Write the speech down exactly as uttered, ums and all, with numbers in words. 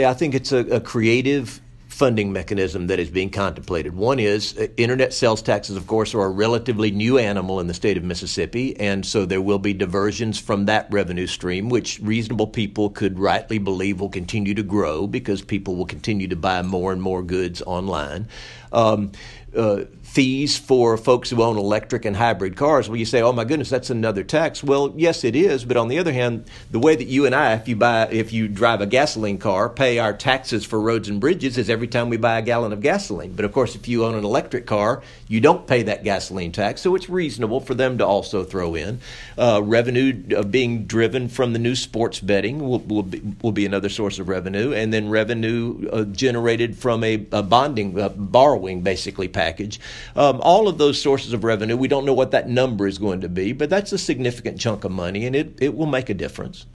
I think it's a, a creative funding mechanism that is being contemplated. One is uh, internet sales taxes, of course, are a relatively new animal in the state of Mississippi, and so there will be diversions from that revenue stream, which reasonable people could rightly believe will continue to grow because people will continue to buy more and more goods online. Um, uh, fees for folks who own electric and hybrid cars. Well, you say, oh my goodness, that's another tax. Well, yes, it is. But on the other hand, the way that you and I, if you buy, if you drive a gasoline car, pay our taxes for roads and bridges is every time we buy a gallon of gasoline. But of course, if you own an electric car, you don't pay that gasoline tax. So it's reasonable for them to also throw in uh, revenue uh, being driven from the new sports betting will, will, be, will be another source of revenue. And then revenue uh, generated from a, a bonding, uh, borrowing basically package. Um, all of those sources of revenue, we don't know what that number is going to be, but that's a significant chunk of money, and it, it will make a difference.